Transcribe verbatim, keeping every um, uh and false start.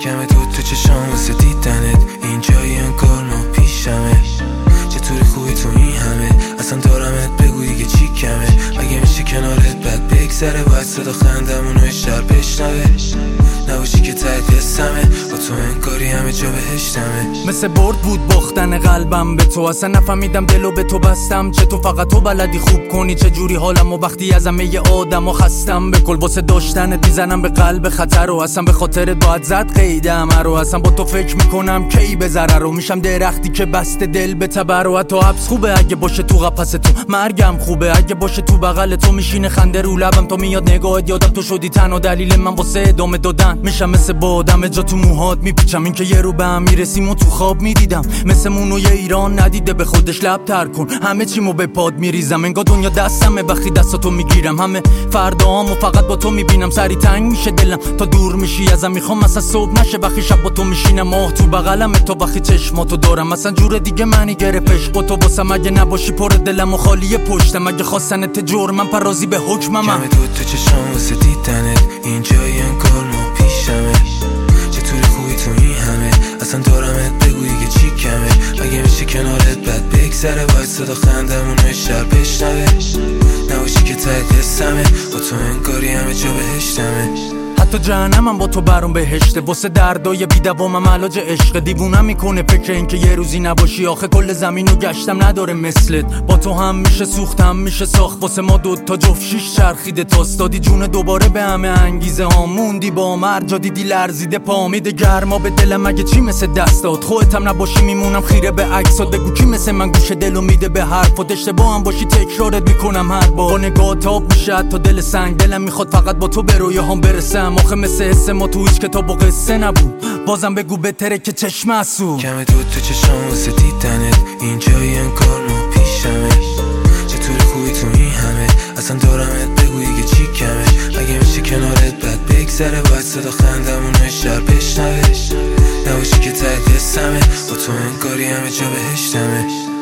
کمه دود تو چشام واسه دیدنت، اینجایی انگار ما پیشمه. چطوری خوبی تو این همه، اصلا دارمت بگو دیگه چی کمه. اگه میشه کنارت بد بگذره، باید صدا خندمونو شهر بشنوه. نباشی که ته قصه‌مه، با تو انگاری همه جا بهشتمه. مثل برد بود باختن قلبم به تو، اصلا نفهمیدم دلو به تو بستم. چه تو فقط تو بلدی خوب کنی، چه جوری حالم و وقتی از همه آدم و خستم. به کل واسه داشتنت میزنم به قلب خطر و اصلا به خاطر باید زد قیدم رو. اصلا با تو فکر میکنم کی به ضرر رو، میشم درختی که بسته دل به تبر و حتی حبس خوبه اگه باشه تو قفس تو، مرگم خوبه اگه باشه تو بغل تو. میشینه خنده رو لبم تو میاد نگاهت، یادم تو شدی تنها دلیل من واسه ادامه دادن. میشم مثل بادم جا تو موهات میپیچم، این که یه رو به هم میرسیم و تو خواب میدیدم. مثل مونوی ایران ندیده به خودش لب تر کن، همه چیمو به پاد میریزم. انگار دنیا دستمه وقتی دستاتو میگیرم، همه فرداهامو فقط با تو میبینم. سری تنگ میشه دلم تا دور میشی ازم، میخوام مثلا صبح نشه وقتی شب با تو میشینم. ماه تو بغلمه تا وقتی چشماتو دارم، مثلا جور دیگه منی گرفتش با تو واسم. اگه نباشی پر دلم و خالی پشتم، اگه خواستنت جرمم پرازی به حکمم. کمه دود تو چشام واسه دیدنت، اینجایی انگار ما پیشمه. چطوری خوبی تو این همه، اصلا دارمت بگو دیگه چی کمه. اگه میشه کنارت بد بگذره، باید صدا خندمونو شهر بشنوه. نباشی که ته قصه‌مه، با تو انگاری همه جا بهشتمه. حتی جهنمم با تو برام بهشته، واسه دردای بی‌دوامم علاج عشق. دیوونم میکنه فکر این که یه روزی نباشی، آخه کل زمینو گشتم نداره مثلت. با تو هم میشه سوختم میشه ساخت، واسه ما دوتا جفت شیش چرخیده تاست. دادی جون دوباره به همه انگیزه ها، موندی با مرجا دیدی لرزیده پا. میده گرما به دلم اگه چی مثل دستات، خودتم نباشی میمونم خیره به عکسات. بگو کی مثل من گوش دلو میده به حرفات، اشتباه هم باشی تکرارت میکنم هر بار. با نگاه تاب میشه تا دل سنگ، دلم میخواد فقط با تو به رویاهام برسم. آخه مثل حس ما تو هیچ کتاب و قصه نبود، بازم بگو بهتره که چشم اسو. کمه دود تو چشام واسه دیدنت، اینجایی انگار ما پیشمه. چطوری خوبی تو این همه، اصلا دارمت بگو دیگه چی کمه. اگه میشه کنارت بد بگذره، باید صدا خندمونو شهر بشنوه. نباشی که ته قصه‌مه، با تو انگاری همه جا بهشتمه.